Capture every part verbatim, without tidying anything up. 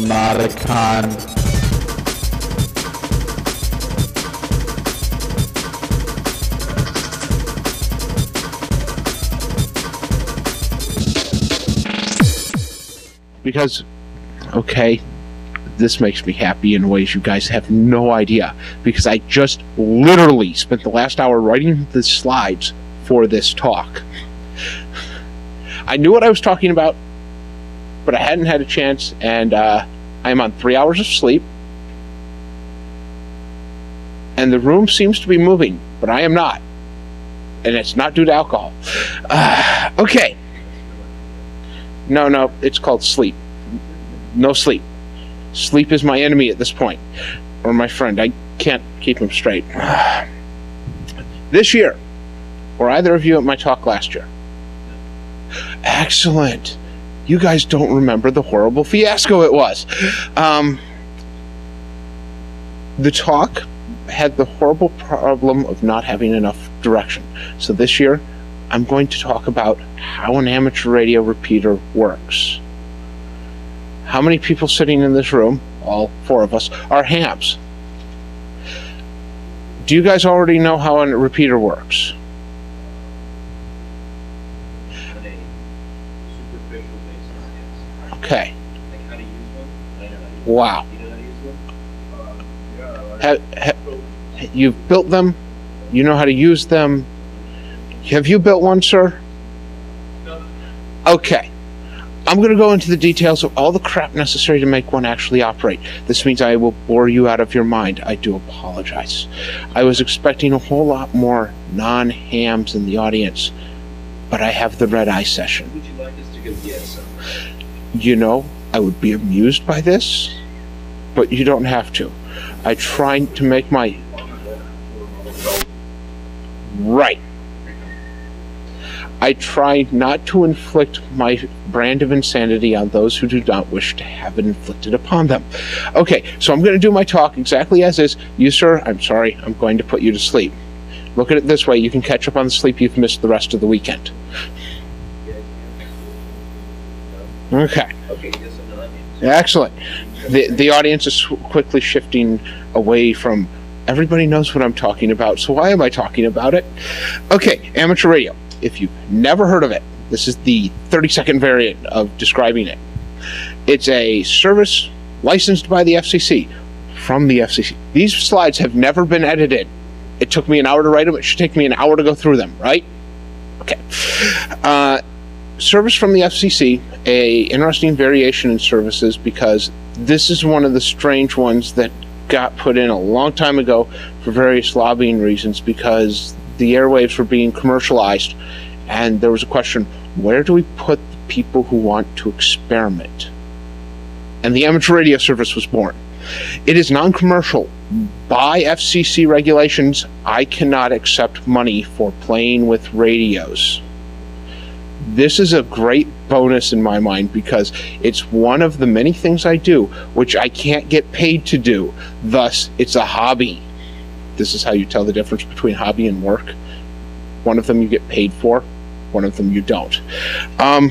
not a con. Because, okay, this makes me happy in ways you guys have no idea. Because I just literally spent the last hour writing the slides for this talk. I knew what I was talking about, but I hadn't had a chance, and uh, I'm on three hours of sleep. And the room seems to be moving, but I am not. And it's not due to alcohol. Uh, okay. No, no, it's called sleep. No sleep. Sleep is my enemy at this point. Or my friend. I can't keep him straight. This year, were either of you at my talk last year? Excellent. You guys don't remember the horrible fiasco it was. Um, the talk had the horrible problem of not having enough direction. So this year, I'm going to talk about how an amateur radio repeater works. How many people sitting in this room, all four of us, are hams? Do you guys already know how a repeater works? Okay. Wow. Have, have, you've built them? You know how to use them? Have you built one, sir? No. Okay. I'm going to go into the details of all the crap necessary to make one actually operate. This means I will bore you out of your mind. I do apologize. I was expecting a whole lot more non-hams in the audience, but I have the red eye session. Would you like us to go get some? You know, I would be amused by this, but you don't have to. I try to make my... Right. I try not to inflict my brand of insanity on those who do not wish to have it inflicted upon them. Okay, so I'm going to do my talk exactly as is. You, sir, I'm sorry, I'm going to put you to sleep. Look at it this way, you can catch up on the sleep you've missed the rest of the weekend. Okay. Excellent. The, the audience is quickly shifting away from, everybody knows what I'm talking about, so why am I talking about it? Okay, amateur radio. If you've never heard of it, this is the thirty second variant of describing it. It's a service licensed by the F C C, from the F C C. These slides have never been edited. It took me an hour to write them. It should take me an hour to go through them, right? Okay. Uh, service from the F C C, a interesting variation in services, because this is one of the strange ones that got put in a long time ago for various lobbying reasons, because the airwaves were being commercialized, and there was a question, where do we put the people who want to experiment? And the amateur radio service was born. It is non-commercial. By F C C regulations, I cannot accept money for playing with radios. This is a great bonus in my mind, because it's one of the many things I do which I can't get paid to do. Thus, it's a hobby. This is how you tell the difference between hobby and work. One of them you get paid for, one of them you don't. Um,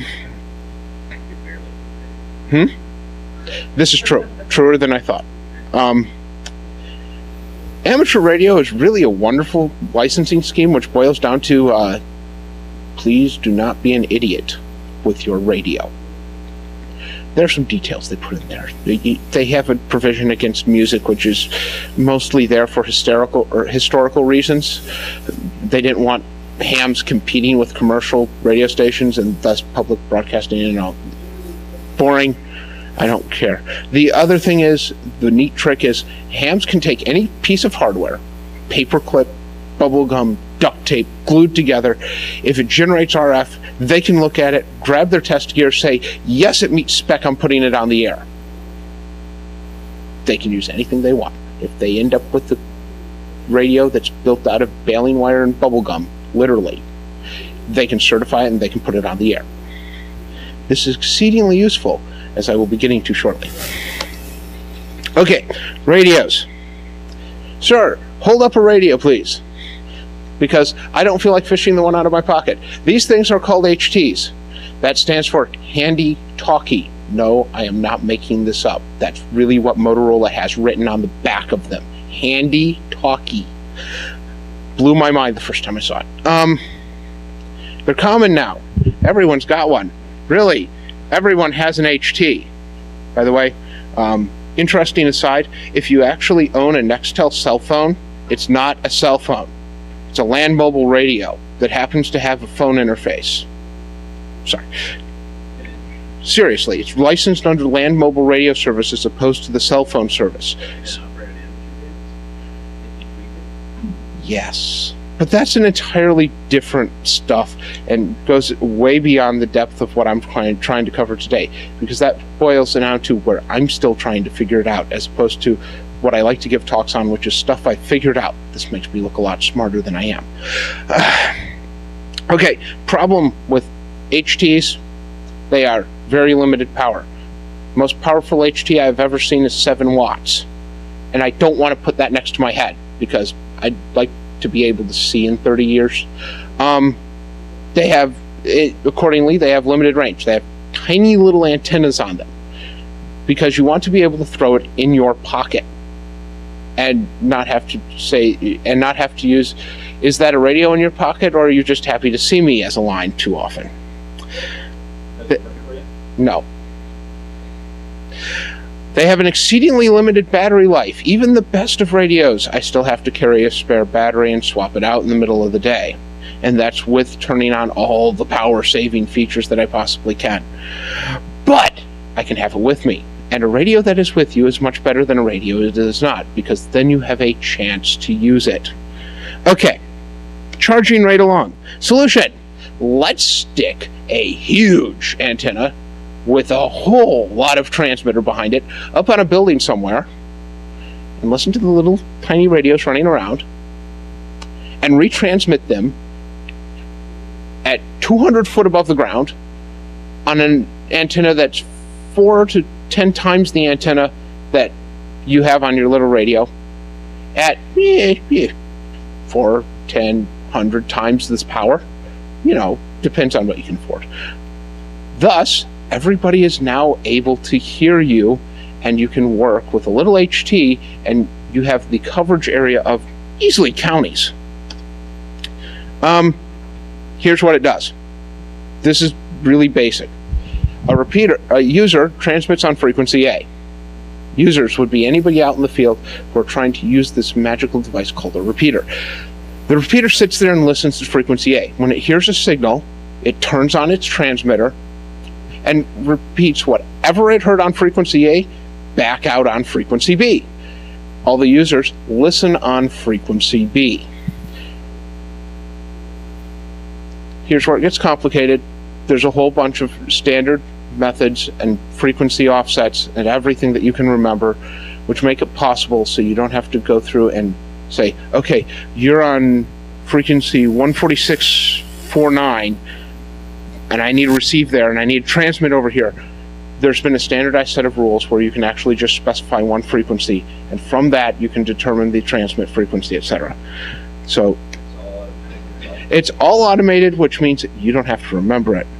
hmm? This is true. Truer than I thought. Um, amateur radio is really a wonderful licensing scheme, which boils down to uh, please do not be an idiot with your radio. There are some details they put in there. They, they have a provision against music, which is mostly there for hysterical or historical reasons. They didn't want hams competing with commercial radio stations, and thus public broadcasting, you know, boring. I don't care. The other thing is, the neat trick is, hams can take any piece of hardware, paperclip, bubblegum, duct tape, glued together. If it generates R F, they can look at it, grab their test gear, say, yes, it meets spec, I'm putting it on the air. They can use anything they want. If they end up with the radio that's built out of baling wire and bubblegum, literally, they can certify it and they can put it on the air. This is exceedingly useful, as I will be getting to shortly. Okay, radios. Sir, hold up a radio, please, because I don't feel like fishing the one out of my pocket. These things are called H Ts. That stands for handy talkie No, I am not making this up. That's really what Motorola has written on the back of them. Handy talkie. Blew my mind the first time I saw it. Um, they're common now. Everyone's got one. Really, everyone has an H T. By the way, um, interesting aside, if you actually own a Nextel cell phone, it's not a cell phone. It's a land mobile radio that happens to have a phone interface. Sorry. Seriously, it's licensed under land mobile radio service as opposed to the cell phone service. Yes. But that's an entirely different stuff and goes way beyond the depth of what I'm trying, trying to cover today, because that boils down to where I'm still trying to figure it out, as opposed to what I like to give talks on, which is stuff I figured out. This makes me look a lot smarter than I am. Uh, okay, problem with H Ts, they are very limited power. Most powerful H T I've ever seen is seven watts. And I don't want to put that next to my head, because I'd like to be able to see in thirty years. Um, they have, it, accordingly, they have limited range. They have tiny little antennas on them, because you want to be able to throw it in your pocket and not have to say, and not have to use, is that a radio in your pocket, or are you just happy to see me as a line too often? The, no. They have an exceedingly limited battery life. Even the best of radios, I still have to carry a spare battery and swap it out in the middle of the day. And that's with turning on all the power-saving features that I possibly can. But I can have it with me. And a radio that is with you is much better than a radio that is not, because then you have a chance to use it. Okay, charging right along. Solution: let's stick a huge antenna with a whole lot of transmitter behind it up on a building somewhere, and listen to the little tiny radios running around, and retransmit them at two hundred foot above the ground on an antenna that's four to ten times the antenna that you have on your little radio at eh, eh, four, ten, one hundred times this power. You know, depends on what you can afford. Thus, everybody is now able to hear you, and you can work with a little H T, and you have the coverage area of easily counties. Um, here's what it does. This is really basic. A repeater, a user transmits on frequency A. Users would be anybody out in the field who are trying to use this magical device called a repeater. The repeater sits there and listens to frequency A. When it hears a signal, it turns on its transmitter and repeats whatever it heard on frequency A back out on frequency B. All the users listen on frequency B. Here's where it gets complicated. There's a whole bunch of standard methods and frequency offsets and everything that you can remember, which make it possible so you don't have to go through and say, okay, you're on frequency one forty-six point four nine, and I need to receive there, and I need to transmit over here. There's been a standardized set of rules where you can actually just specify one frequency, and from that you can determine the transmit frequency, et cetera. So it's all automated, which means that you don't have to remember it.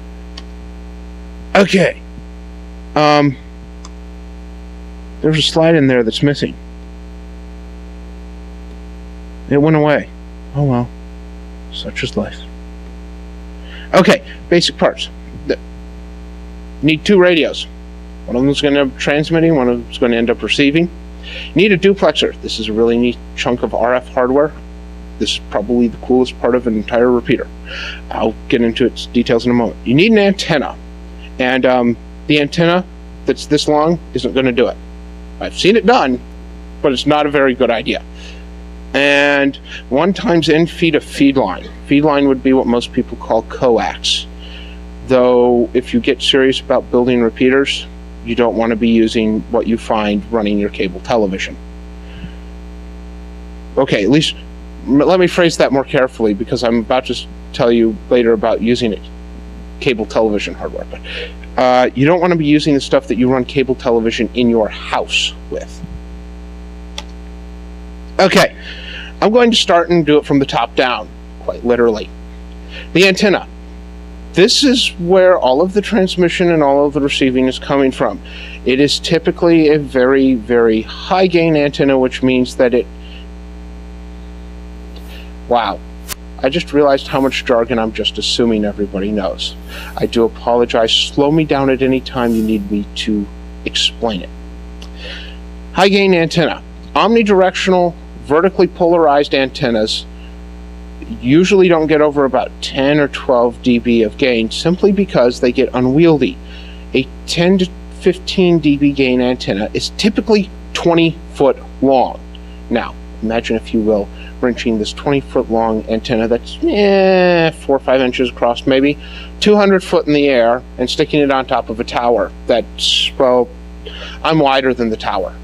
Okay. Um, there's a slide in there that's missing. It went away. Oh well. Such is life. Okay, basic parts. The, need two radios. One of them is going to end up transmitting, one of them is going to end up receiving. You need a duplexer. This is a really neat chunk of R F hardware. This is probably the coolest part of an entire repeater. I'll get into its details in a moment. You need an antenna. And um, the antenna that's this long isn't going to do it. I've seen it done, but it's not a very good idea. And one times N feed a feed line. Feed line would be what most people call coax. Though, if you get serious about building repeaters, you don't want to be using what you find running your cable television. Okay, at least let me phrase that more carefully, because I'm about to tell you later about using it. Cable television hardware, but uh, you don't want to be using the stuff that you run cable television in your house with. Okay, I'm going to start and do it from the top down, quite literally. The antenna. This is where all of the transmission and all of the receiving is coming from. It is typically a very, very high gain antenna, which means that it... Wow. I just realized how much jargon I'm just assuming everybody knows. I do apologize. Slow me down at any time you need me to explain it. High gain antenna. Omnidirectional, vertically polarized antennas usually don't get over about ten or twelve D B of gain simply because they get unwieldy. A ten to fifteen D B gain antenna is typically twenty foot long. Now, imagine, if you will, wrenching this twenty foot long antenna that's eh, four or five inches across, maybe two hundred foot in the air, and sticking it on top of a tower that's, well, I'm wider than the tower.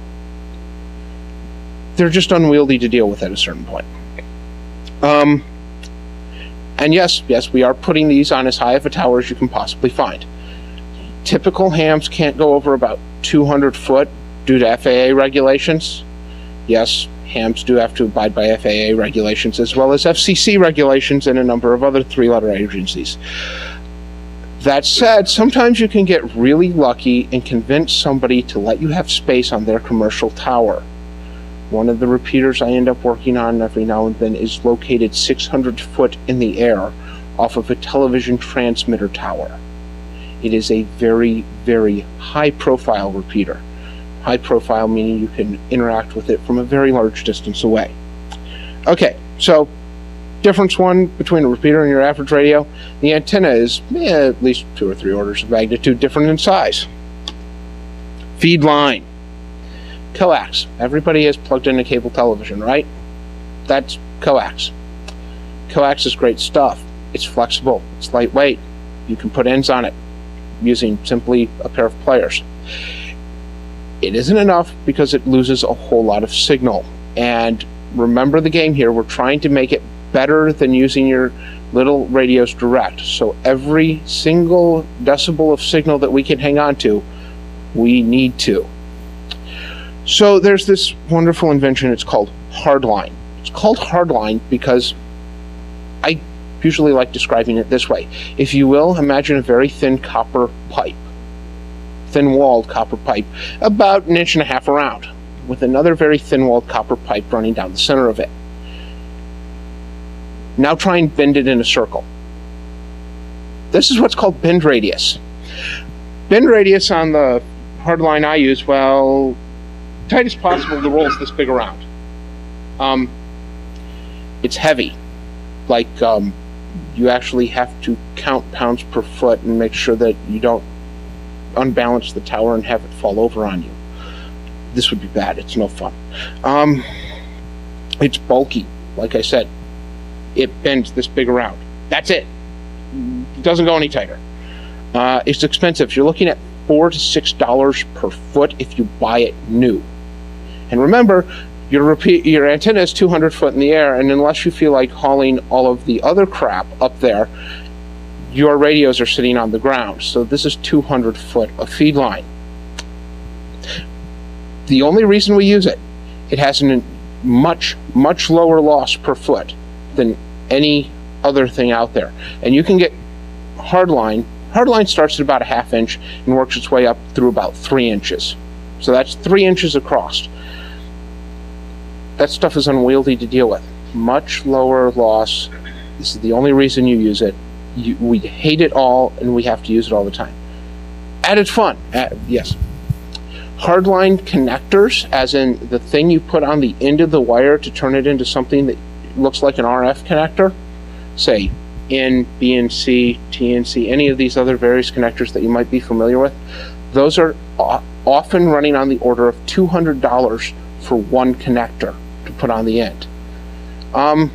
They're just unwieldy to deal with at a certain point. Um, and yes, yes, we are putting these on as high of a tower as you can possibly find. Typical hams can't go over about two hundred foot due to F A A regulations. Yes, hams do have to abide by F A A regulations as well as F C C regulations and a number of other three-letter agencies. That said, sometimes you can get really lucky and convince somebody to let you have space on their commercial tower. One of the repeaters I end up working on every now and then is located six hundred foot in the air off of a television transmitter tower. It is a very, very high-profile repeater. High profile meaning you can interact with it from a very large distance away. Okay, so difference one between a repeater and your average radio. The antenna is eh, at least two or three orders of magnitude different in size. Feed line. Coax. Everybody has plugged in a cable television, right? That's coax. Coax is great stuff. It's flexible. It's lightweight. You can put ends on it using simply a pair of pliers. It isn't enough because it loses a whole lot of signal. And remember the game here. We're trying to make it better than using your little radios direct. So every single decibel of signal that we can hang on to, we need to. So there's this wonderful invention. It's called hardline. It's called hardline because I usually like describing it this way. If you will, imagine a very thin copper pipe. Thin-walled copper pipe, about an inch and a half around, with another very thin-walled copper pipe running down the center of it. Now try and bend it in a circle. This is what's called bend radius. Bend radius on the hardline I use, well, tight as possible, the roll's this big around. Um, it's heavy. Like, um, you actually have to count pounds per foot and make sure that you don't unbalance the tower and have it fall over on you. This would be bad. It's no fun. Um, it's bulky. Like I said, it bends this big around. That's it. It doesn't go any tighter. Uh, it's expensive. You're looking at four to six dollars per foot if you buy it new. And remember, your repeat, your antenna is two hundred foot in the air, and unless you feel like hauling all of the other crap up there, your radios are sitting on the ground. So this is two hundred foot of feed line. The only reason we use it, it has a much, much lower loss per foot than any other thing out there. And you can get hardline. Hardline starts at about a half inch and works its way up through about three inches. So that's three inches across. That stuff is unwieldy to deal with. Much lower loss. This is the only reason you use it. You, we hate it all, and we have to use it all the time. Added fun. Add, yes. Hardline connectors, as in the thing you put on the end of the wire to turn it into something that looks like an R F connector. Say, N, B N C, T N C, any of these other various connectors that you might be familiar with. Those are often running on the order of two hundred dollars for one connector to put on the end. Um,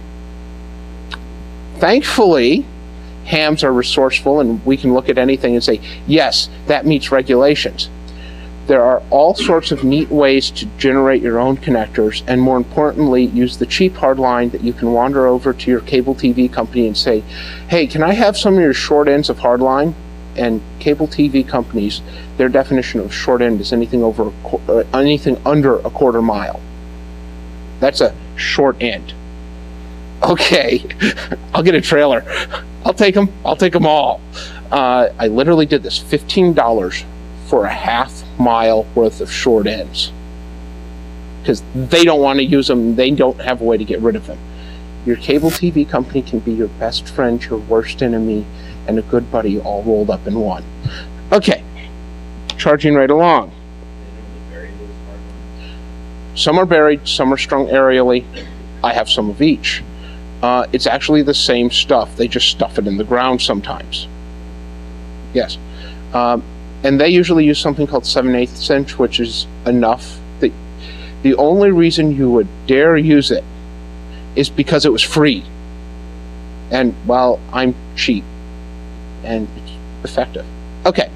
thankfully, hams are resourceful, and we can look at anything and say, yes, that meets regulations. There are all sorts of neat ways to generate your own connectors, and more importantly, use the cheap hardline that you can wander over to your cable T V company and say, hey, can I have some of your short ends of hardline? And cable T V companies, their definition of short end is anything over a qu- uh, anything under a quarter mile. That's a short end. Okay, I'll get a trailer. I'll take them. I'll take them all. Uh, I literally did this, fifteen dollars for a half mile worth of short ends. Because they don't want to use them. They don't have a way to get rid of them. Your cable T V company can be your best friend, your worst enemy, and a good buddy all rolled up in one. Okay, charging right along. Some are buried, some are strung aerially. I have some of each. Uh, it's actually the same stuff. They just stuff it in the ground sometimes. Yes. Um, and they usually use something called seven eighths inch, which is enough. That the only reason you would dare use it is because it was free. And, well, I'm cheap. And it's effective. Okay.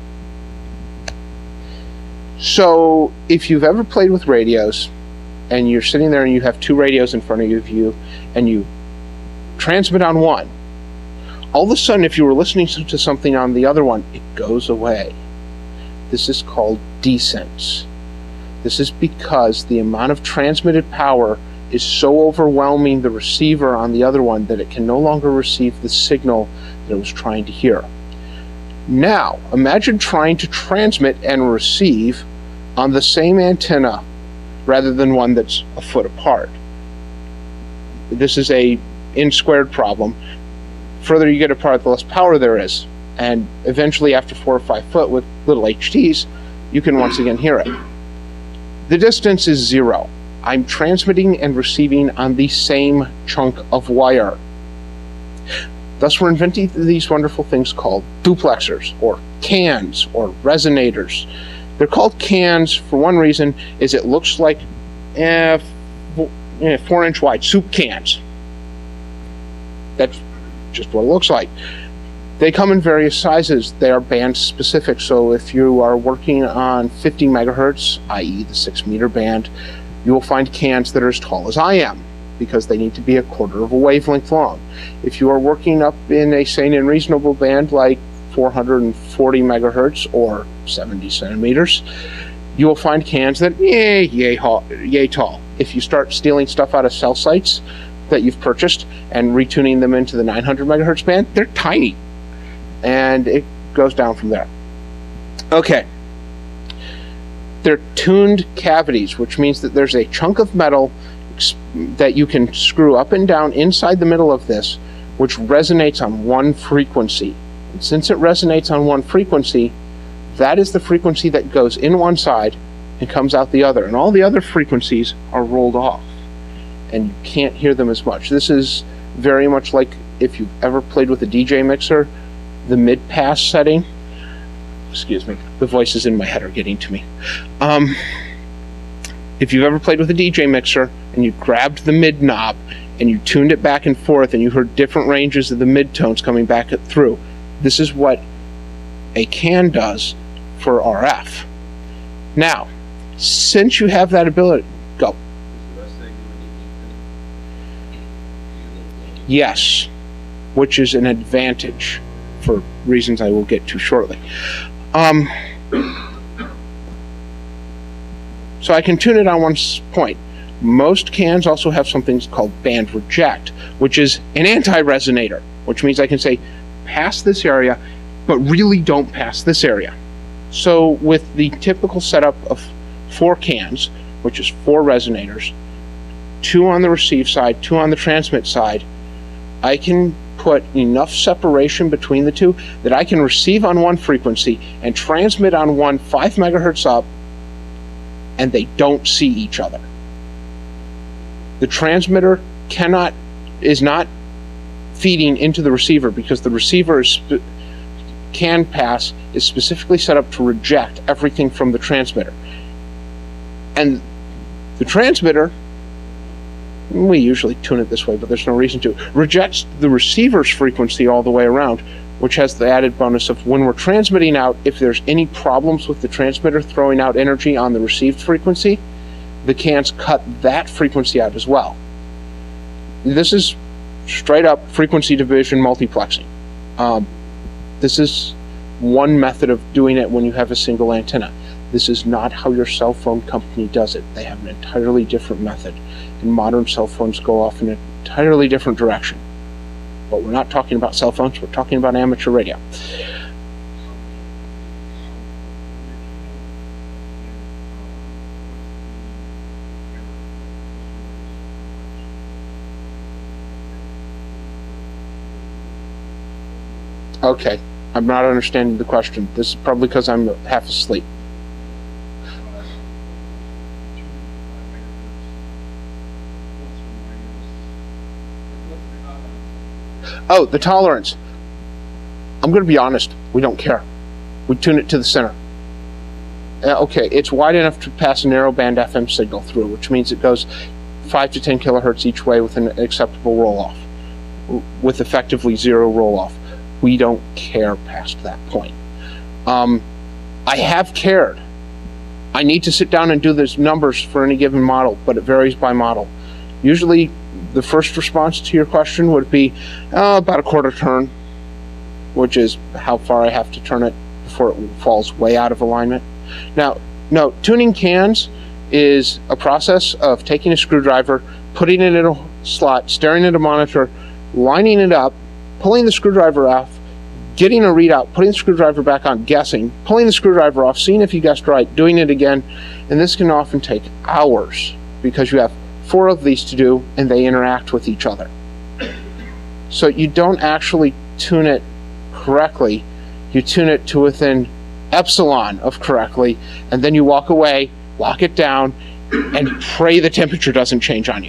So, if you've ever played with radios, and you're sitting there and you have two radios in front of you, and you transmit on one, all of a sudden, if you were listening to something on the other one, it goes away. This is called desense. This is because the amount of transmitted power is so overwhelming the receiver on the other one that it can no longer receive the signal that it was trying to hear. Now, imagine trying to transmit and receive on the same antenna rather than one that's a foot apart. This is a n squared problem. Further you get apart, the less power there is. And eventually, after four or five foot with little H Ts, you can once again hear it. The distance is zero. I'm transmitting and receiving on the same chunk of wire. Thus, we're inventing these wonderful things called duplexers, or cans, or resonators. They're called cans for one reason, is it looks like eh, four inch wide soup cans. That's just what it looks like. They come in various sizes. They are band specific, so if you are working on fifty megahertz, that is the six meter band, you will find cans that are as tall as I am, because they need to be a quarter of a wavelength long. If you are working up in a sane and reasonable band like four hundred forty megahertz or seventy centimeters, you will find cans that yay, yay, yay tall. If you start stealing stuff out of cell sites that you've purchased and retuning them into the nine hundred megahertz band, they're tiny. And it goes down from there. Okay. They're tuned cavities, which means that there's a chunk of metal that you can screw up and down inside the middle of this, which resonates on one frequency. And since it resonates on one frequency, that is the frequency that goes in one side and comes out the other. And all the other frequencies are rolled off, and you can't hear them as much. This is very much like if you've ever played with a D J mixer, the mid-pass setting. Excuse me, the voices in my head are getting to me. Um, if you've ever played with a D J mixer and you grabbed the mid knob and you tuned it back and forth and you heard different ranges of the midtones coming back through, this is what a can does for R F. Now, since you have that ability, go. Yes, which is an advantage for reasons I will get to shortly. Um, so I can tune it on one point. Most cans also have something called band reject, which is an anti-resonator, which means I can say, pass this area, but really don't pass this area. So with the typical setup of four cans, which is four resonators, two on the receive side, two on the transmit side, I can put enough separation between the two that I can receive on one frequency and transmit on one five megahertz up, and they don't see each other. The transmitter cannot is not feeding into the receiver because the receiver is can pass is specifically set up to reject everything from the transmitter. And the transmitter, we usually tune it this way, but there's no reason to, rejects the receiver's frequency all the way around, which has the added bonus of when we're transmitting out, if there's any problems with the transmitter throwing out energy on the received frequency, the cans cut that frequency out as well. This is straight up frequency division multiplexing. Um, this is one method of doing it when you have a single antenna. This is not how your cell phone company does it. They have an entirely different method. And modern cell phones go off in an entirely different direction. But we're not talking about cell phones, we're talking about amateur radio. Okay, I'm not understanding the question. This is probably because I'm half asleep. Oh, the tolerance. I'm going to be honest, we don't care. We tune it to the center. Uh, okay, it's wide enough to pass a narrowband F M signal through, which means it goes five to ten kilohertz each way with an acceptable roll-off, with effectively zero roll-off. We don't care past that point. Um, I have cared. I need to sit down and do those numbers for any given model, but it varies by model. Usually, the first response to your question would be uh, about a quarter turn, which is how far I have to turn it before it falls way out of alignment. Now, no, tuning cans is a process of taking a screwdriver, putting it in a slot, staring at a monitor, lining it up, pulling the screwdriver off, getting a readout, putting the screwdriver back on, guessing, pulling the screwdriver off, seeing if you guessed right, doing it again, and this can often take hours because you have four of these to do and they interact with each other. So you don't actually tune it correctly, you tune it to within epsilon of correctly, and then you walk away, lock it down, and pray the temperature doesn't change on you.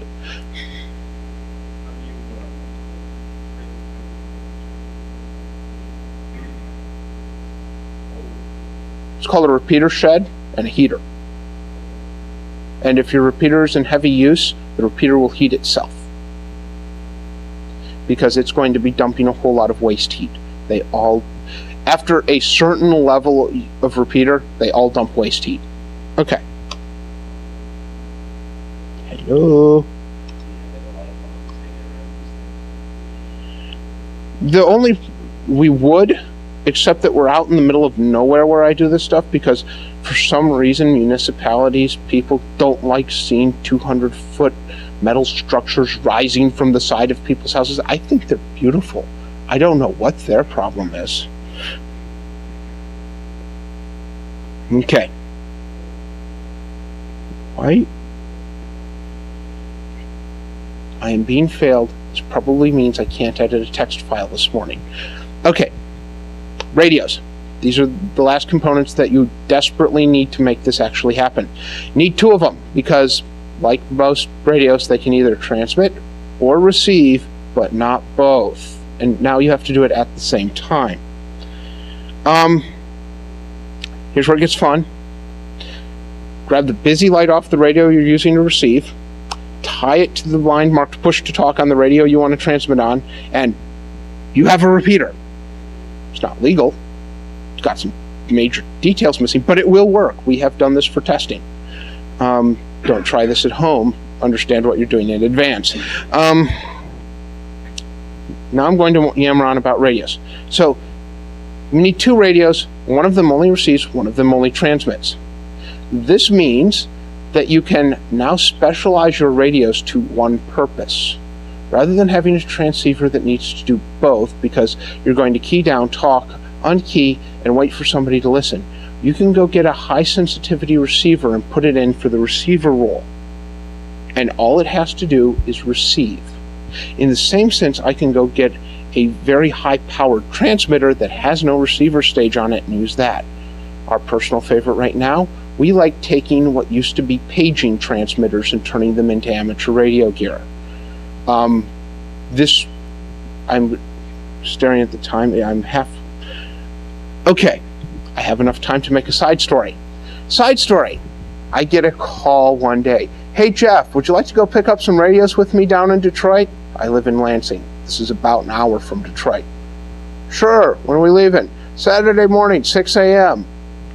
It's called a repeater shed and a heater. And if your repeater is in heavy use, the repeater will heat itself, because it's going to be dumping a whole lot of waste heat. They all, after a certain level of repeater, they all dump waste heat. Okay. Hello. The only, we would, except that we're out in the middle of nowhere where I do this stuff, because for some reason municipalities, people don't like seeing two hundred foot metal structures rising from the side of people's houses. I think they're beautiful. I don't know what their problem is. Okay. Why? I am being failed. This probably means I can't edit a text file this morning. Okay. Radios. These are the last components that you desperately need to make this actually happen. You need two of them because, like most radios, they can either transmit or receive, but not both. And now you have to do it at the same time. Um, here's where it gets fun. Grab the busy light off the radio you're using to receive, tie it to the line marked push to talk on the radio you want to transmit on, and you have a repeater. It's not legal. It's got some major details missing, but it will work. We have done this for testing. Um, don't try this at home. Understand what you're doing in advance. Um, now I'm going to yammer on about radios. So we need two radios. One of them only receives, one of them only transmits. This means that you can now specialize your radios to one purpose, rather than having a transceiver that needs to do both, because you're going to key down, talk, unkey, and wait for somebody to listen. You can go get a high sensitivity receiver and put it in for the receiver role. And all it has to do is receive. In the same sense, I can go get a very high powered transmitter that has no receiver stage on it and use that. Our personal favorite right now, we like taking what used to be paging transmitters and turning them into amateur radio gear. Um, this, I'm staring at the time, I'm half, okay, I have enough time to make a side story. Side story, I get a call one day. Hey Jeff, would you like to go pick up some radios with me down in Detroit? I live in Lansing. This is about an hour from Detroit. Sure, when are we leaving? Saturday morning, six a m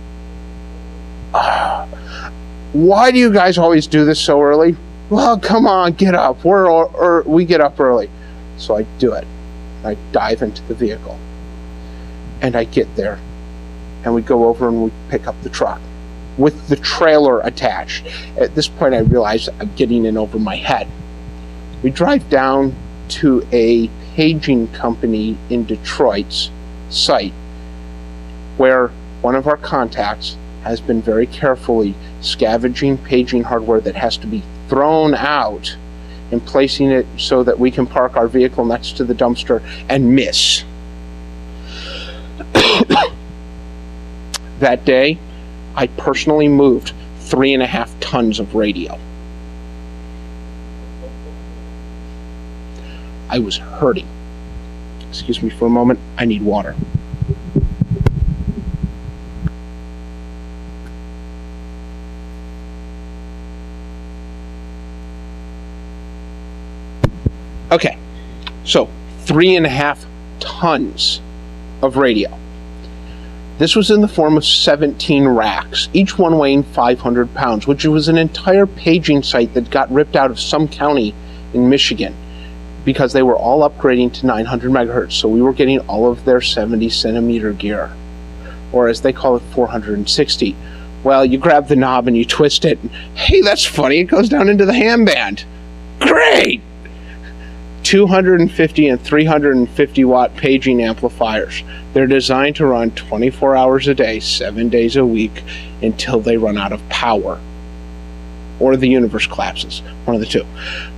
Uh, why do you guys always do this so early? Well, come on, get up. We're or, or we get up early. So I do it. I dive into the vehicle. And I get there. And we go over and we pick up the truck. with the trailer attached. At this point, I realize I'm getting in over my head. We drive down to a paging company in Detroit's site where one of our contacts has been very carefully scavenging paging hardware that has to be thrown out and placing it so that we can park our vehicle next to the dumpster and miss. That day, I personally moved three and a half tons of radio. I was hurting. Excuse me for a moment, I need water. Okay, so three and a half tons of radio. This was in the form of seventeen racks, each one weighing five hundred pounds, which was an entire paging site that got ripped out of some county in Michigan because they were all upgrading to nine hundred megahertz, so we were getting all of their seventy centimeter gear, or as they call it, four hundred sixty. Well, you grab the knob and you twist it, and, hey, that's funny, it goes down into the ham band. Great! two hundred fifty and three hundred fifty watt paging amplifiers. They're designed to run twenty-four hours a day, seven days a week, until they run out of power. Or the universe collapses. One of the two.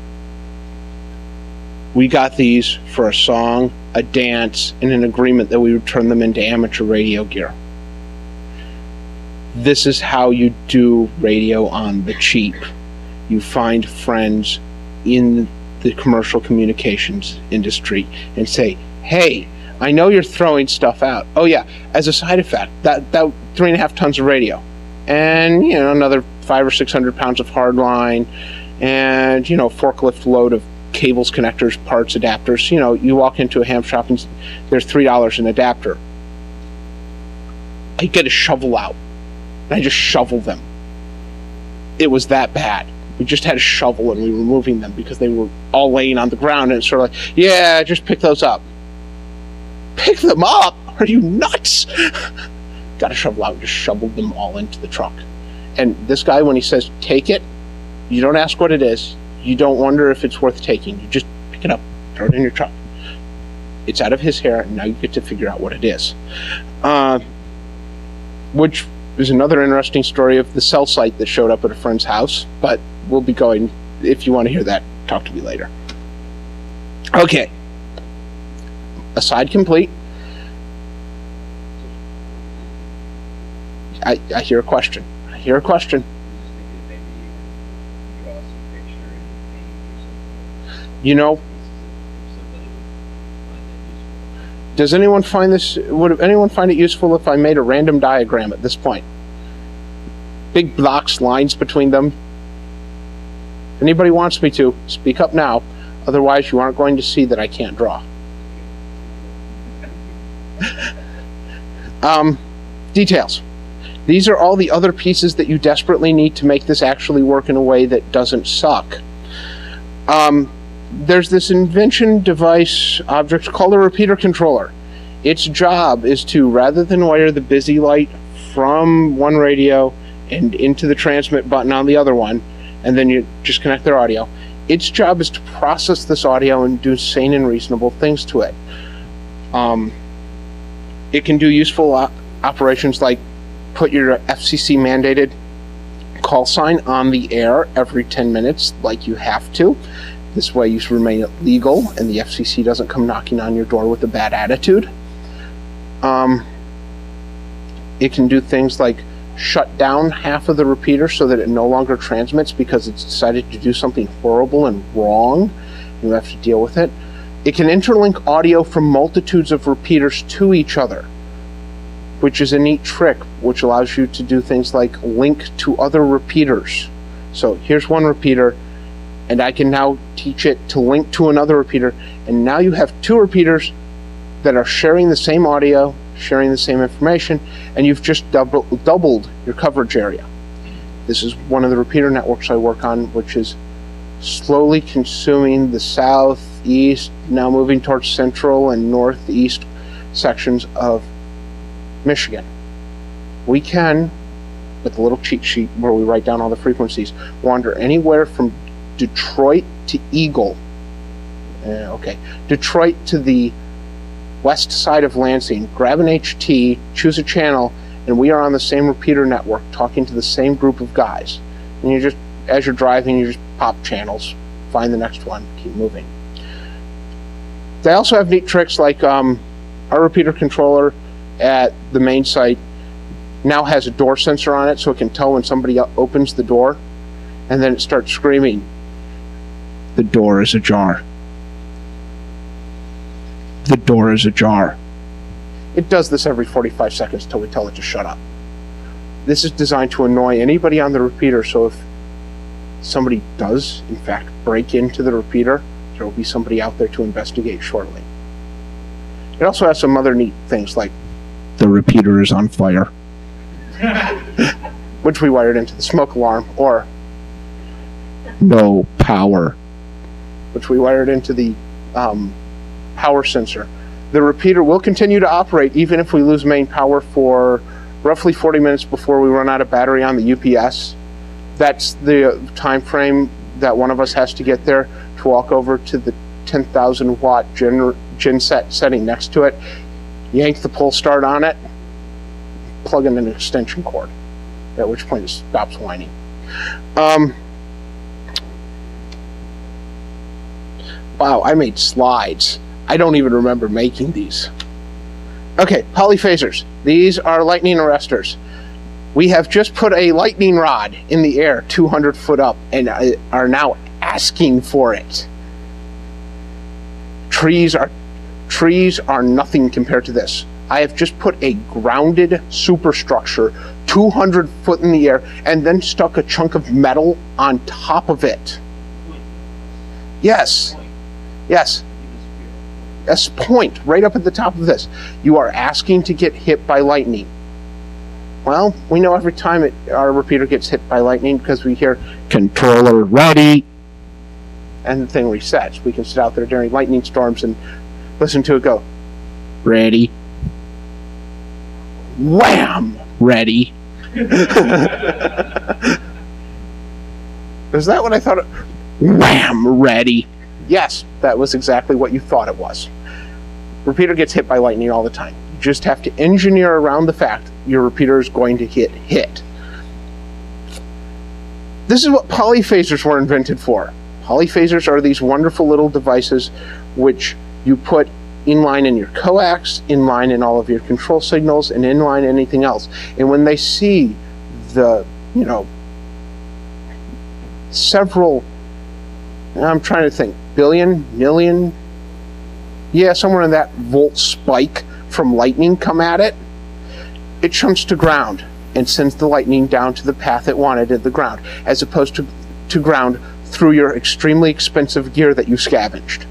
We got these for a song, a dance, and an agreement that we would turn them into amateur radio gear. This is how you do radio on the cheap. You find friends in the commercial communications industry and say, hey, I know you're throwing stuff out. Oh yeah, as a side effect, that, that three and a half tons of radio and, you know, another five or six hundred pounds of hardline and, you know, forklift load of cables, connectors, parts, adapters. You know, you walk into a ham shop and there's three dollars an adapter. I get a shovel out and I just shovel them. It was that bad. We just had a shovel and we were moving them because they were all laying on the ground, and it's sort of like, yeah, just pick those up. Pick them up? Are you nuts? Got a shovel out and just shoveled them all into the truck. And this guy, when he says, take it, you don't ask what it is. You don't wonder if it's worth taking. You just pick it up, throw it in your truck. It's out of his hair, and now you get to figure out what it is. Uh, which is another interesting story of the cell site that showed up at a friend's house, but we'll be going, if you want to hear that, talk to me later. Okay. Aside complete. I, I hear a question. I hear a question. You know, does anyone find this, would anyone find it useful if I made a random diagram at this point? Big blocks, lines between them. If anybody wants me to, speak up now. Otherwise, you aren't going to see that I can't draw. um, details. These are all the other pieces that you desperately need to make this actually work in a way that doesn't suck. Um, there's this invention device object called a repeater controller. Its job is to, rather than wire the busy light from one radio and into the transmit button on the other one, and then you just connect their audio, its job is to process this audio and do sane and reasonable things to it. Um, it can do useful op operations like put your F C C mandated call sign on the air every ten minutes like you have to. This way you remain legal and the F C C doesn't come knocking on your door with a bad attitude. Um, it can do things like shut down half of the repeater so that it no longer transmits because it's decided to do something horrible and wrong. You have to deal with it. It can interlink audio from multitudes of repeaters to each other, which is a neat trick, which allows you to do things like link to other repeaters. So here's one repeater, and I can now teach it to link to another repeater, and now you have two repeaters that are sharing the same audio, sharing the same information, and you've just double, doubled your coverage area. This is one of the repeater networks I work on, which is slowly consuming the south, east, now moving towards central and northeast sections of Michigan. We can with a little cheat sheet where we write down all the frequencies, wander anywhere from Detroit to Eagle. Uh, okay, Detroit to the west side of Lansing, grab an H T, choose a channel, and we are on the same repeater network talking to the same group of guys. And you just, as you're driving, you just pop channels, find the next one, keep moving. They also have neat tricks like um, our repeater controller at the main site now has a door sensor on it, so it can tell when somebody opens the door, and then it starts screaming, "The door is ajar. The door is ajar." It does this every forty-five seconds till we tell it to shut up. This is designed to annoy anybody on the repeater, so if somebody does, in fact, break into the repeater, there will be somebody out there to investigate shortly. It also has some other neat things like, "The repeater is on fire," which we wired into the smoke alarm, or "No power," which we wired into the um, power sensor. The repeater will continue to operate even if we lose main power for roughly forty minutes before we run out of battery on the U P S. That's the time frame that one of us has to get there to walk over to the ten thousand watt gen, gen set setting next to it, yank the pull start on it, plug in an extension cord, at which point it stops whining. Um, wow, I made slides. I don't even remember making these. Okay, polyphasers. These are lightning arresters. We have just put a lightning rod in the air two hundred foot up and are now asking for it. Trees are, trees are nothing compared to this. I have just put a grounded superstructure two hundred foot in the air and then stuck a chunk of metal on top of it. Yes, yes. A point right up at the top of this. You are asking to get hit by lightning. Well, we know every time it, our repeater gets hit by lightning because we hear "controller ready," and the thing resets. We can sit out there during lightning storms and listen to it go, "Ready." Wham! Ready. Is that what I thought? It, wham! Ready. Yes, that was exactly what you thought it was. Repeater gets hit by lightning all the time. You just have to engineer around the fact your repeater is going to hit hit. This is what polyphasers were invented for. Polyphasers are these wonderful little devices which you put inline in your coax, inline in all of your control signals, and inline anything else. And when they see the, you know, several, I'm trying to think, billion, million, yeah, somewhere in that volt spike from lightning come at it, it chunks to ground and sends the lightning down to the path it wanted at the ground, as opposed to, to ground through your extremely expensive gear that you scavenged.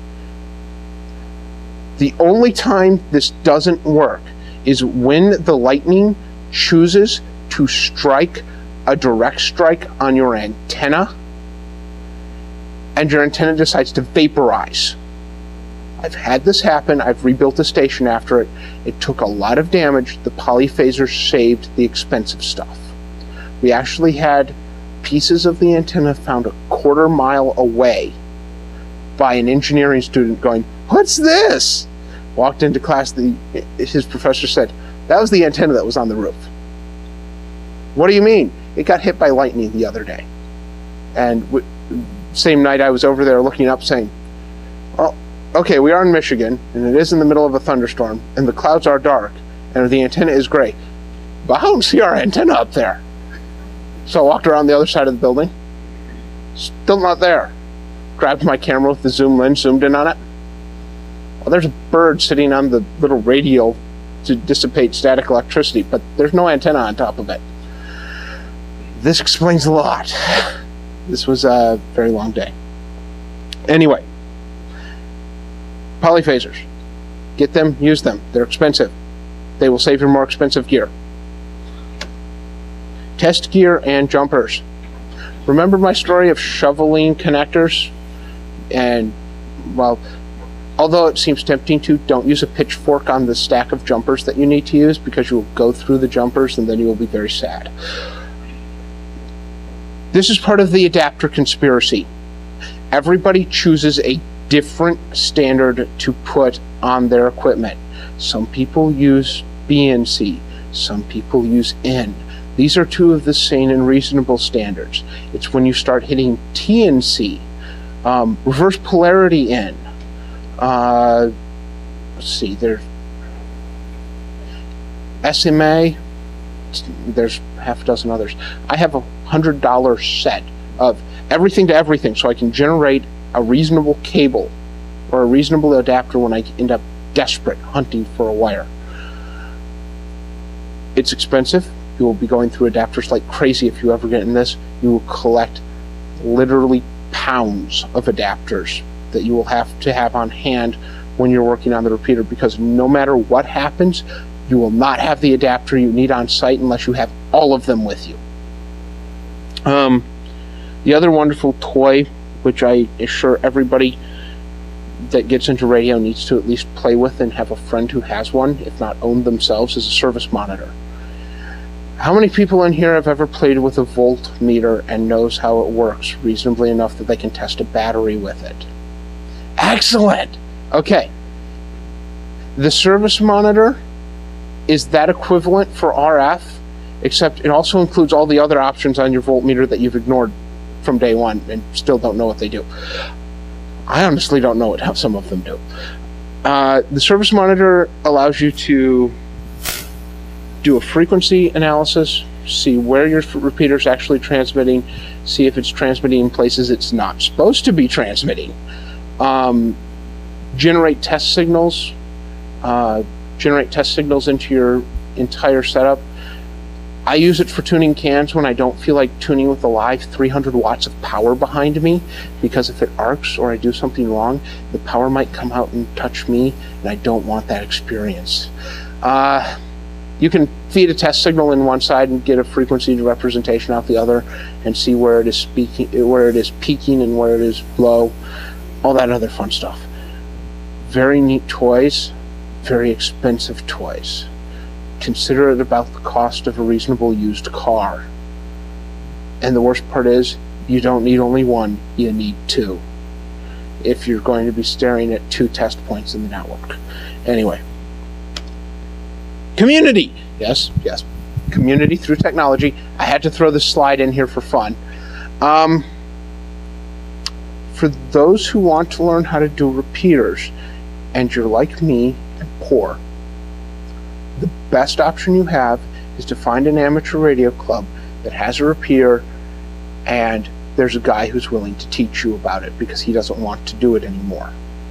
The only time this doesn't work is when the lightning chooses to strike a direct strike on your antenna and your antenna decides to vaporize. I've had this happen. I've rebuilt the station after it. It took a lot of damage. The polyphaser saved the expensive stuff. We actually had pieces of the antenna found a quarter mile away by an engineering student going, "What's this?" Walked into class, the, his professor said, "That was the antenna that was on the roof." "What do you mean?" "It got hit by lightning the other day." And w same night I was over there looking up saying, "Well, okay, we are in Michigan, and it is in the middle of a thunderstorm, and the clouds are dark, and the antenna is gray, but I don't see our antenna up there." So I walked around the other side of the building, still not there. Grabbed my camera with the zoom lens, zoomed in on it. Well, there's a bird sitting on the little radio to dissipate static electricity, but there's no antenna on top of it. This explains a lot. This was a very long day. Anyway, polyphasers. Get them, use them. They're expensive. They will save your more expensive gear. Test gear and jumpers. Remember my story of shoveling connectors? And, well, although it seems tempting to, don't use a pitchfork on the stack of jumpers that you need to use, because you will go through the jumpers and then you will be very sad. This is part of the adapter conspiracy. Everybody chooses a different standard to put on their equipment. Some people use B N C, some people use N. These are two of the sane and reasonable standards. It's when you start hitting T N C, um, reverse polarity N, uh, let's see, there's S M A, there's half a dozen others. I have a hundred dollar set of everything to everything, so I can generate a reasonable cable or a reasonable adapter when I end up desperate hunting for a wire. It's expensive. You will be going through adapters like crazy if you ever get in this. You will collect literally pounds of adapters that you will have to have on hand when you're working on the repeater, because no matter what happens, you will not have the adapter you need on site unless you have all of them with you. Um, the other wonderful toy, which I assure everybody that gets into radio needs to at least play with and have a friend who has one, if not own themselves, is a service monitor. How many people in here have ever played with a voltmeter and knows how it works reasonably enough that they can test a battery with it? Excellent! Okay. The service monitor is that equivalent for R F, except it also includes all the other options on your voltmeter that you've ignored from day one and still don't know what they do. I honestly don't know what some of them do. Uh, the service monitor allows you to do a frequency analysis, see where your repeater is actually transmitting, see if it's transmitting in places it's not supposed to be transmitting, um, generate test signals, uh, generate test signals into your entire setup. I use it for tuning cans when I don't feel like tuning with a live three hundred watts of power behind me, because if it arcs or I do something wrong, the power might come out and touch me, and I don't want that experience. Uh, you can feed a test signal in one side and get a frequency representation out the other, and see where it is speaking, where it is peaking and where it is low, all that other fun stuff. Very neat toys, very expensive toys. Consider it about the cost of a reasonable used car. And the worst part is, you don't need only one, you need two, if you're going to be staring at two test points in the network. Anyway. Community! Yes, yes. Community through technology. I had to throw this slide in here for fun. Um, for those who want to learn how to do repeaters, and you're like me and poor, the best option you have is to find an amateur radio club that has a repeater, and there's a guy who's willing to teach you about it because he doesn't want to do it anymore.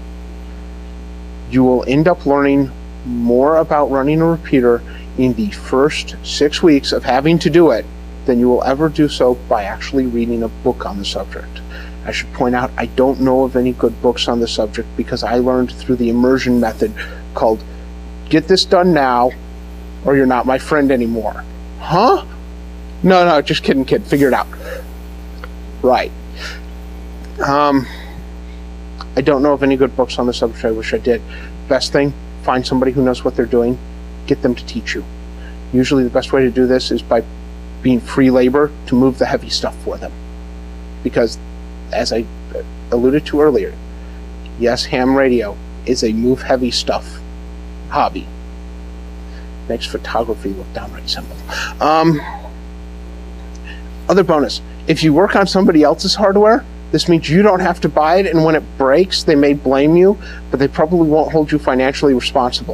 You will end up learning more about running a repeater in the first six weeks of having to do it than you will ever do so by actually reading a book on the subject. I should point out, I don't know of any good books on the subject because I learned through the immersion method called "Get This Done Now or You're Not My Friend Anymore." Huh? No, no, just kidding, kid. Figure it out. Right. Um, I don't know of any good books on the subject. I wish I did. Best thing, find somebody who knows what they're doing. Get them to teach you. Usually the best way to do this is by being free labor to move the heavy stuff for them. Because, as I alluded to earlier, yes, ham radio is a move heavy stuff hobby. Makes photography look downright simple. Um, other bonus, if you work on somebody else's hardware, this means you don't have to buy it, and when it breaks, they may blame you, but they probably won't hold you financially responsible.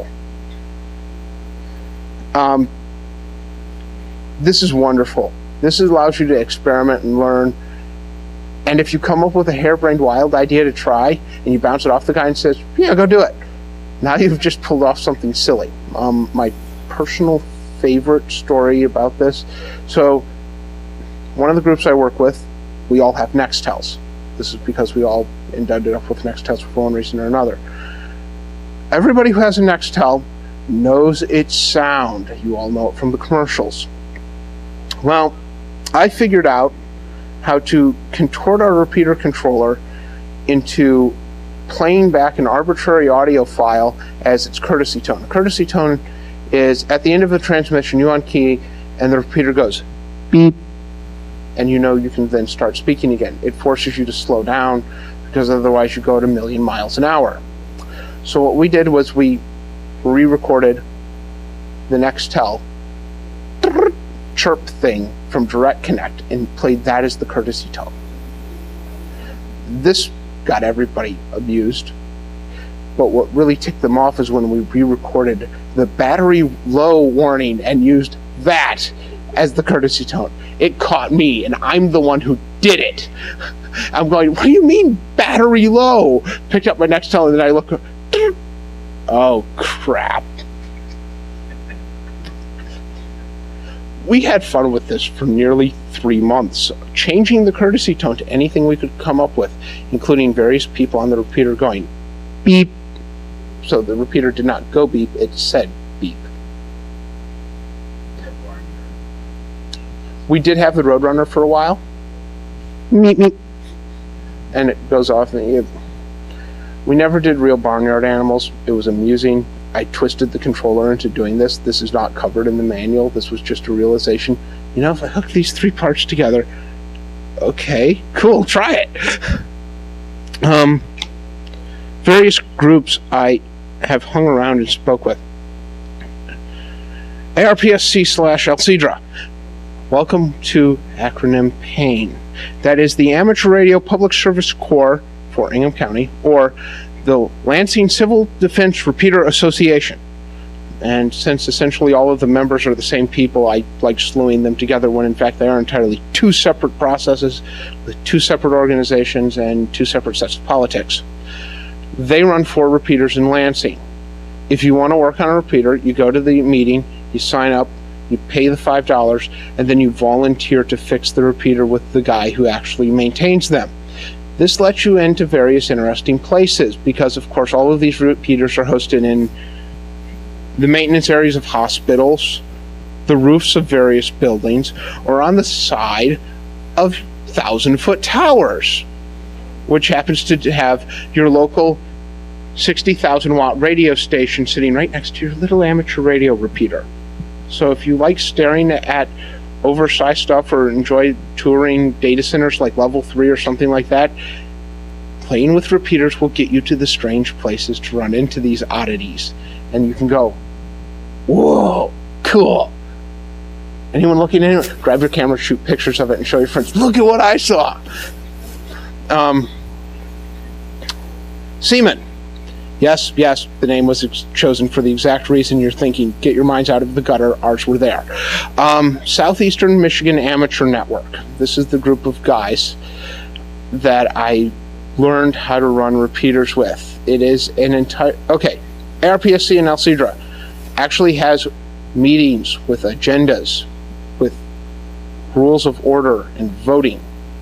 Um, this is wonderful. This allows you to experiment and learn. And if you come up with a harebrained wild idea to try, and you bounce it off the guy and says, yeah, go do it. Now you've just pulled off something silly. Um, my personal favorite story about this. So, one of the groups I work with, we all have Nextels. This is because we all ended up with Nextels for one reason or another. Everybody who has a Nextel knows its sound. You all know it from the commercials. Well, I figured out how to contort our repeater controller into playing back an arbitrary audio file as its courtesy tone. The courtesy tone is at the end of the transmission, you on key, and the repeater goes beep, and you know you can then start speaking again. It forces you to slow down because otherwise you go at a million miles an hour. So what we did was we re-recorded the Nextel chirp thing from Direct Connect and played that as the courtesy tone. This got everybody amused, but what really ticked them off is when we re-recorded the battery low warning and used that as the courtesy tone. It caught me, and I'm the one who did it. I'm going, what do you mean battery low? Picked up my Nextel, and then I look, oh crap. We had fun with this for nearly three months, changing the courtesy tone to anything we could come up with, including various people on the repeater going, beep. So the repeater did not go beep, it said beep. We did have the Roadrunner for a while. Meep, meep. And it goes off. And it, we never did real barnyard animals. It was amusing. I twisted the controller into doing this. This is not covered in the manual. This was just a realization. You know, if I hook these three parts together, okay, cool, try it. Um, various groups I have hung around and spoke with. A R P S C slash Alcedra. Welcome to acronym PAIN. That is the Amateur Radio Public Service Corps for Ingham County, or the Lansing Civil Defense Repeater Association. And since essentially all of the members are the same people, I like slewing them together when in fact they are entirely two separate processes with two separate organizations and two separate sets of politics. They run four repeaters in Lansing. If you want to work on a repeater, you go to the meeting, you sign up, you pay the five dollars, and then you volunteer to fix the repeater with the guy who actually maintains them. This lets you into various interesting places because, of course, all of these repeaters are hosted in the maintenance areas of hospitals, the roofs of various buildings, or on the side of thousand-foot towers, which happens to have your local sixty thousand watt radio station sitting right next to your little amateur radio repeater. So if you like staring at oversized stuff or enjoy touring data centers like Level three or something like that, playing with repeaters will get you to the strange places to run into these oddities. And you can go, whoa, cool. Anyone looking in it? Grab your camera, shoot pictures of it, and show your friends, look at what I saw. Um, Seaman. Yes, yes, the name was ex- chosen for the exact reason you're thinking. Get your minds out of the gutter. Ours were there. Um, Southeastern Michigan Amateur Network. This is the group of guys that I learned how to run repeaters with. It is an entire... Okay, A R P S C and Alcedra actually has meetings with agendas, with rules of order and voting.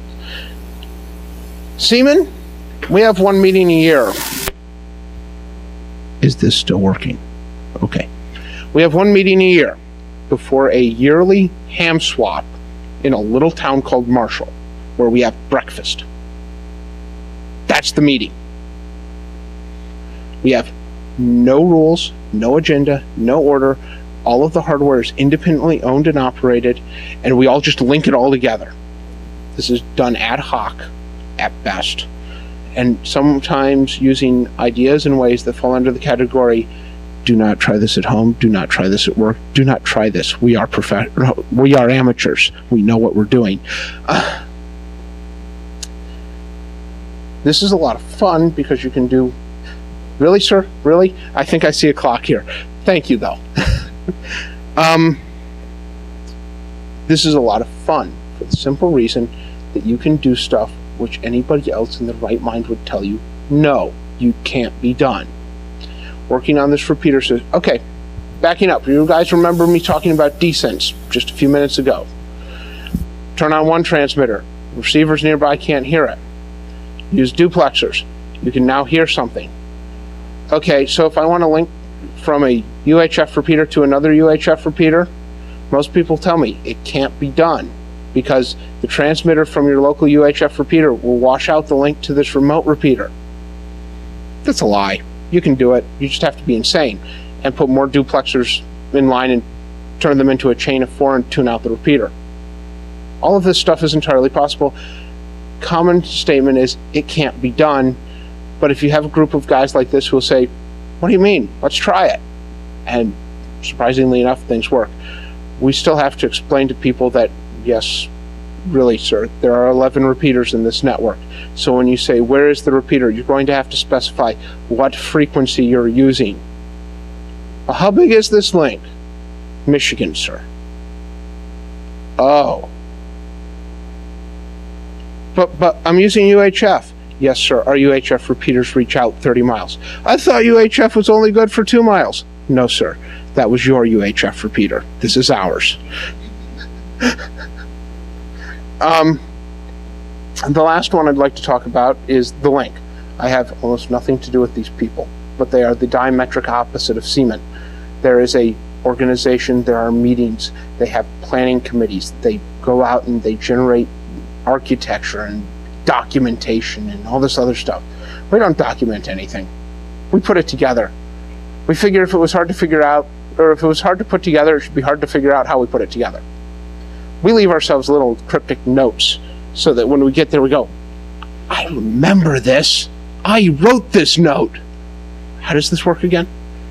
Seaman, we have one meeting a year. Is this still working? Okay. We have one meeting a year before a yearly ham swap in a little town called Marshall, where we have breakfast. That's the meeting. We have no rules, no agenda, no order. All of the hardware is independently owned and operated, and we all just link it all together. This is done ad hoc at best, and sometimes using ideas in ways that fall under the category, do not try this at home, do not try this at work, do not try this. We are prof- we are amateurs. We know what we're doing. Uh, this is a lot of fun because you can do... Really, sir? Really? I think I see a clock here. Thank you, though. um, this is a lot of fun for the simple reason that you can do stuff which anybody else in their right mind would tell you, no, you can't be done. Working on this repeater says, okay, backing up. You guys remember me talking about descents just a few minutes ago. Turn on one transmitter. Receivers nearby can't hear it. Use duplexers. You can now hear something. Okay, so if I want to link from a U H F repeater to another U H F repeater, most people tell me it can't be done, because the transmitter from your local U H F repeater will wash out the link to this remote repeater. That's a lie. You can do it. You just have to be insane and put more duplexers in line and turn them into a chain of four and tune out the repeater. All of this stuff is entirely possible. Common statement is it can't be done. But if you have a group of guys like this who will say, what do you mean? Let's try it. And surprisingly enough, things work. We still have to explain to people that, yes, really, sir, there are eleven repeaters in this network. So when you say, where is the repeater? You're going to have to specify what frequency you're using. Well, how big is this link? Michigan, sir. Oh. But, but I'm using U H F. Yes, sir, our U H F repeaters reach out thirty miles. I thought U H F was only good for two miles. No, sir, that was your U H F repeater. This is ours. um, the last one I'd like to talk about is the link. I have almost nothing to do with these people, but they are the diametric opposite of Seaman. There is a organization, there are meetings, they have planning committees, they go out and they generate architecture and documentation and all this other stuff. We don't document anything. We put it together. We figure if it was hard to figure out, or if it was hard to put together, it should be hard to figure out how we put it together. We leave ourselves little cryptic notes so that when we get there we go, I remember this. I wrote this note. How does this work again?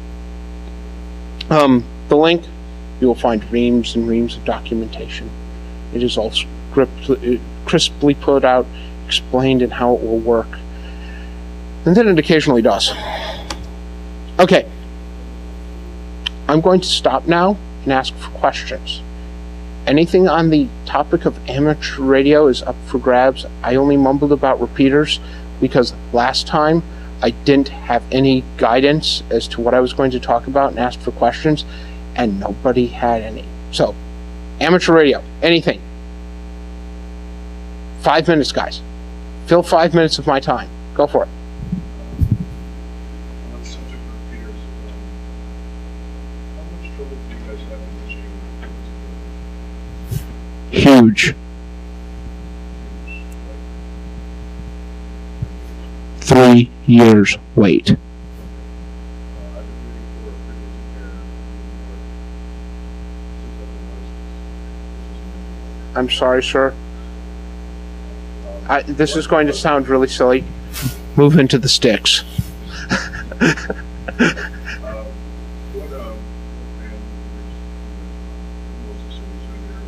Um, the link, you will find reams and reams of documentation. It is all script, crisply put out, explained in how it will work. And then it occasionally does. Okay. I'm going to stop now and ask for questions. Anything on the topic of amateur radio is up for grabs. I only mumbled about repeaters because last time I didn't have any guidance as to what I was going to talk about and asked for questions, and nobody had any. So, amateur radio, anything. Five minutes, guys. Fill five minutes of my time. Go for it. On the subject of repeaters, um, how much trouble do you guys have in this area? Huge. Three years wait. Uh, I've been waiting for a frequency pair since I've been licensed. I'm sorry, sir. I, this is going to sound really silly. Move into the sticks. Um, what, um, what band most facilities are there,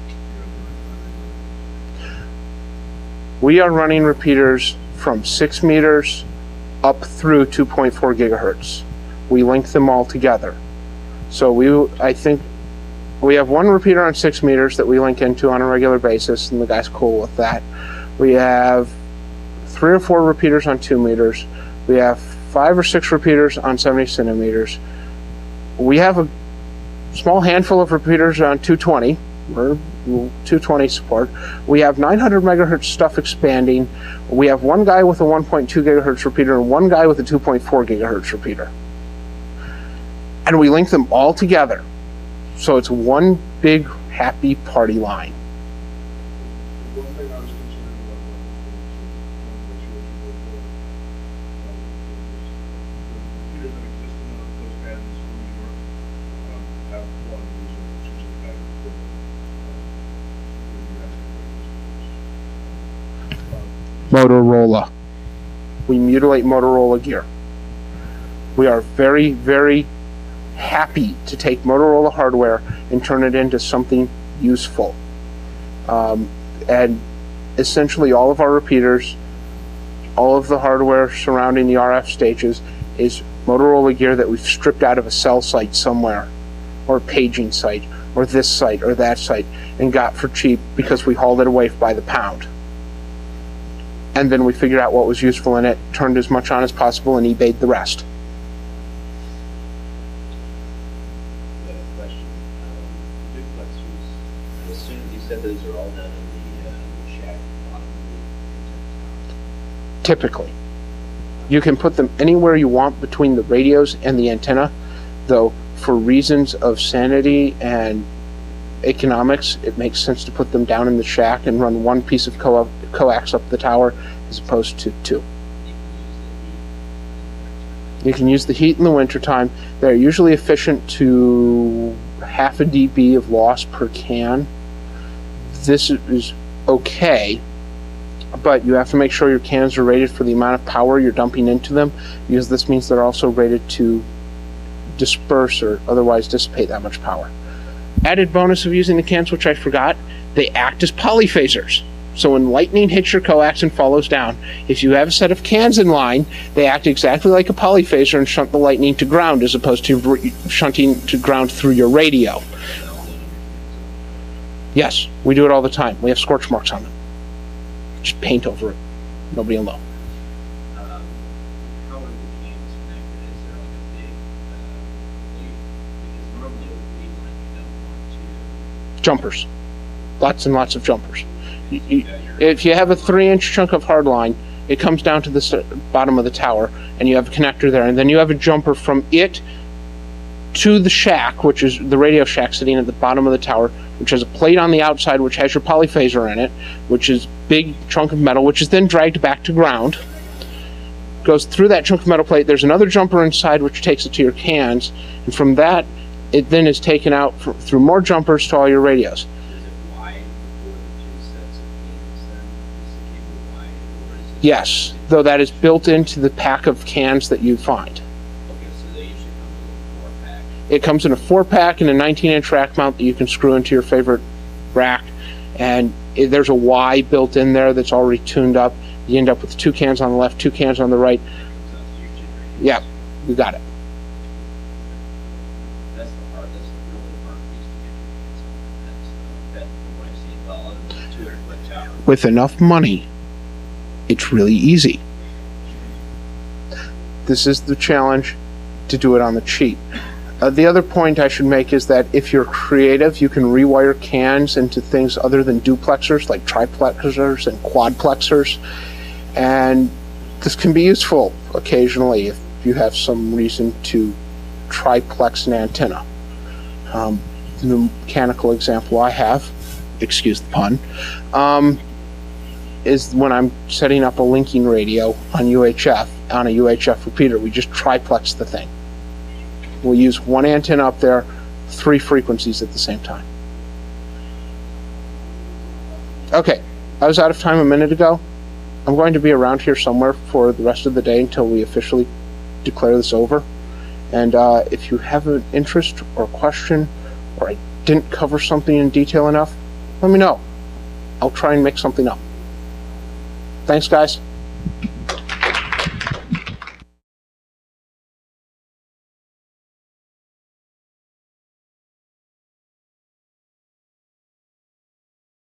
or do you have We are running repeaters from six meters up through two point four gigahertz. We link them all together. So we, I think, we have one repeater on six meters that we link into on a regular basis, and the guy's cool with that. We have three or four repeaters on two meters. We have five or six repeaters on seventy centimeters. We have a small handful of repeaters on two twenty. We're two twenty support. We have nine hundred megahertz stuff expanding. We have one guy with a one point two gigahertz repeater and one guy with a two point four gigahertz repeater. And we link them all together. So it's one big happy party line. one thing I was concerned about was the one point two or two point four. The computers that exist in those bands in New York um, have one user, which is the guy who put Motorola. We mutilate Motorola gear. We are very, very happy to take Motorola hardware and turn it into something useful. Um, and essentially all of our repeaters, all of the hardware surrounding the R F stages is Motorola gear that we've stripped out of a cell site somewhere, or a paging site, or this site, or that site, and got for cheap because we hauled it away by the pound. And then we figured out what was useful in it, turned as much on as possible, and eBayed the rest. I have a question. Um, duplexers, I assume you said those are all done in the uh, shack bottom of the tower. Typically. You can put them anywhere you want between the radios and the antenna, though for reasons of sanity and economics, it makes sense to put them down in the shack and run one piece of co coax up the tower as opposed to two. You can use the heat in the wintertime. They're usually efficient to half a dB of loss per can. this is okay, but you have to make sure your cans are rated for the amount of power you're dumping into them, because this means they're also rated to disperse or otherwise dissipate that much power. Added bonus of using the cans, which I forgot, they act as polyphasers. So when lightning hits your coax and follows down, if you have a set of cans in line, they act exactly like a polyphaser and shunt the lightning to ground as opposed to re- shunting to ground through your radio. Yes, we do it all the time. We have scorch marks on them. Just paint over it. Nobody will know. Um, how are the cans connected? Is there like a big uh, lead? Because normally with lead line, you don't want to. Jumpers. Lots and lots of jumpers. You, you, if you have a three-inch chunk of hard line, it comes down to the s- bottom of the tower, and you have a connector there, and then you have a jumper from it to the shack, which is the radio shack sitting at the bottom of the tower, which has a plate on the outside which has your polyphaser in it, which is big chunk of metal, which is then dragged back to ground. Goes through that chunk of metal plate. There's another jumper inside which takes it to your cans, and from that, it then is taken out for, through more jumpers to all your radios. Is it wide for the two sets of cans then? Is the cable wide or is it? Yes, though that is built into the pack of cans that you find. Okay, so they usually come with a four pack. It comes in a four pack and a nineteen inch rack mount that you can screw into your favorite rack, and it, there's a Y built in there that's already tuned up. You end up with two cans on the left, two cans on the right. So it's usually right. Yeah, you got it. That's the hard, that's the really hard piece to get your hands on. That's, uh, that from what I've seen, well, other than the two hundred foot tower. With enough money, it's really easy. This is the challenge, to do it on the cheap. Uh, the other point I should make is that if you're creative, you can rewire cans into things other than duplexers, like triplexers and quadplexers. And this can be useful occasionally if you have some reason to triplex an antenna. Um, the mechanical example I have, excuse the pun, um, is when I'm setting up a linking radio on U H F, on a U H F repeater, we just triplex the thing. We'll use one antenna up there, three frequencies at the same time. Okay, I was out of time a minute ago. I'm going to be around here somewhere for the rest of the day until we officially declare this over. And uh, if you have an interest or question, or I didn't cover something in detail enough, let me know. I'll try and make something up. Thanks, guys.